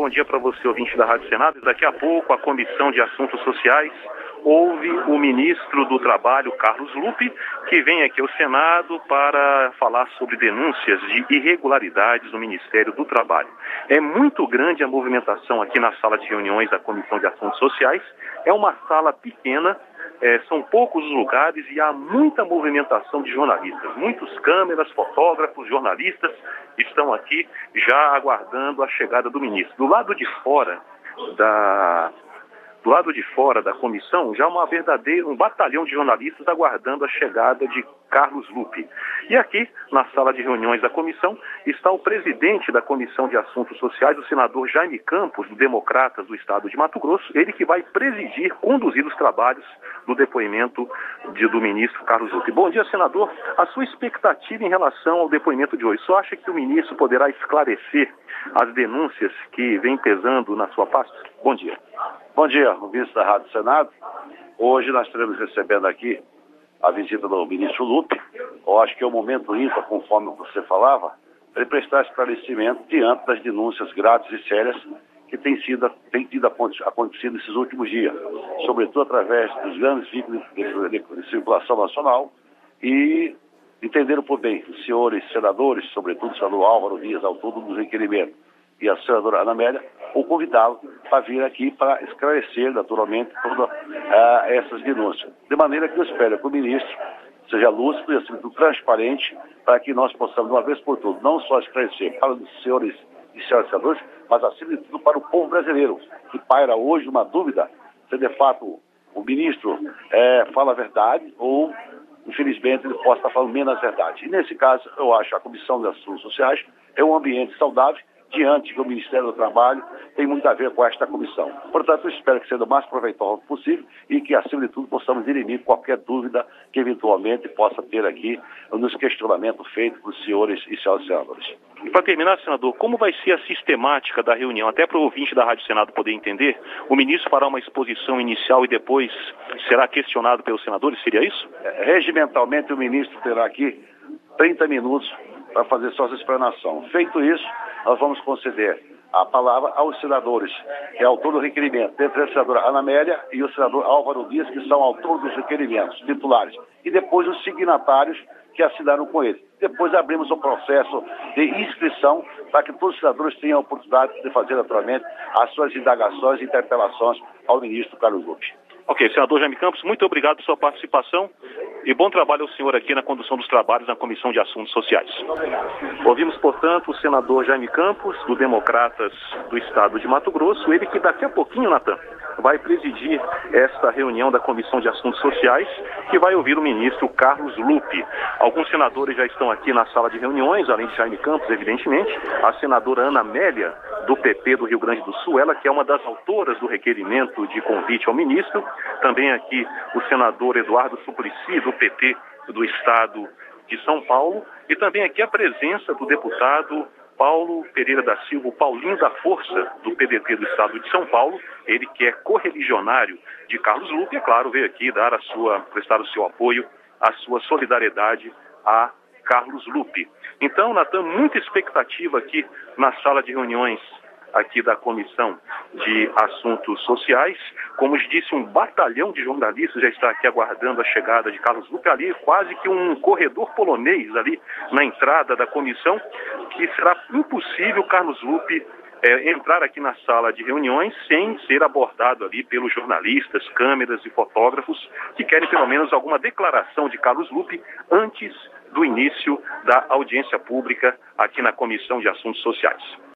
bom dia para você, ouvinte da Rádio Senado. Daqui a pouco, a Comissão de Assuntos Sociais ouve o ministro do Trabalho, Carlos Lupe, que vem aqui ao Senado para falar sobre denúncias de irregularidades no Ministério do Trabalho. É muito grande a movimentação aqui na sala de reuniões da Comissão de Assuntos Sociais. É uma sala pequena, são poucos os lugares e há muita movimentação de jornalistas. Muitas câmeras, fotógrafos, jornalistas estão aqui já aguardando a chegada do ministro. Do lado de fora da comissão, já um batalhão de jornalistas aguardando a chegada de Carlos Lupe. E aqui, na sala de reuniões da comissão, está o presidente da Comissão de Assuntos Sociais, o senador Jaime Campos, do Democratas do Estado de Mato Grosso, ele que vai conduzir os trabalhos do depoimento do ministro Carlos Lupe. Bom dia, senador. A sua expectativa em relação ao depoimento de hoje, só acha que o ministro poderá esclarecer as denúncias que vêm pesando na sua pasta? Bom dia. Bom dia, ouvintes da Rádio Senado. Hoje nós estaremos recebendo aqui a visita do ministro Lupe. Eu acho que é um momento ímpar, conforme você falava, para ele prestar esclarecimento diante das denúncias graves e sérias que têm acontecido nesses últimos dias, sobretudo através dos grandes veículos de circulação nacional, e entenderam por bem os senhores senadores, sobretudo o senador Álvaro Dias, autor do requerimento, e a senadora Ana Amélia, ou convidá-lo para vir aqui para esclarecer, naturalmente, todas essas denúncias. De maneira que eu espero que o ministro seja lúcido e, acima de tudo, transparente, para que nós possamos, de uma vez por todas, não só esclarecer para os senhores e senhoras senadores, mas, acima de tudo, para o povo brasileiro, que paira hoje uma dúvida se, de fato, o ministro fala a verdade ou, infelizmente, ele possa estar falando menos a verdade. E, nesse caso, eu acho que a Comissão de Assuntos Sociais é um ambiente saudável, diante que o Ministério do Trabalho tem muito a ver com esta comissão. Portanto, eu espero que seja o mais proveitoso possível e que, acima de tudo, possamos dirimir qualquer dúvida que eventualmente possa ter aqui nos questionamentos feitos por senhores e senhoras senadores. E para terminar, senador, como vai ser a sistemática da reunião? Até para o ouvinte da Rádio Senado poder entender, o ministro fará uma exposição inicial e depois será questionado pelos senadores, seria isso? Regimentalmente, o ministro terá aqui 30 minutos para fazer sua explanação. Feito isso, nós vamos conceder a palavra aos senadores, que é autor do requerimento, entre a senadora Ana Amélia e o senador Álvaro Dias, que são autores dos requerimentos titulares, e depois os signatários que assinaram com ele. Depois abrimos um processo de inscrição para que todos os senadores tenham a oportunidade de fazer, naturalmente, as suas indagações e interpelações ao ministro Carlos Lupe. Ok, senador Jaime Campos, muito obrigado pela sua participação e bom trabalho ao senhor aqui na condução dos trabalhos na Comissão de Assuntos Sociais. Ouvimos, portanto, o senador Jaime Campos, do Democratas do Estado de Mato Grosso, ele que daqui a pouquinho, Natan, vai presidir esta reunião da Comissão de Assuntos Sociais, que vai ouvir o ministro Carlos Lupe. Alguns senadores já estão aqui na sala de reuniões, além de Jaime Campos, evidentemente, a senadora Ana Amélia, do PP do Rio Grande do Sul, ela que é uma das autoras do requerimento de convite ao ministro. Também aqui o senador Eduardo Suplicy, do PT do Estado de São Paulo, e também aqui a presença do deputado Paulo Pereira da Silva, o Paulinho da Força, do PDT do Estado de São Paulo, ele que é correligionário de Carlos Lupe, e, é claro, veio aqui prestar o seu apoio, a sua solidariedade a Carlos Lupe. Então, Natan, muita expectativa aqui na sala de reuniões aqui da Comissão de Assuntos Sociais. Como eu disse, um batalhão de jornalistas já está aqui aguardando a chegada de Carlos Lupe, ali quase que um corredor polonês ali na entrada da comissão, que será impossível Carlos Lupe entrar aqui na sala de reuniões sem ser abordado ali pelos jornalistas, câmeras e fotógrafos que querem pelo menos alguma declaração de Carlos Lupe antes do início da audiência pública aqui na Comissão de Assuntos Sociais.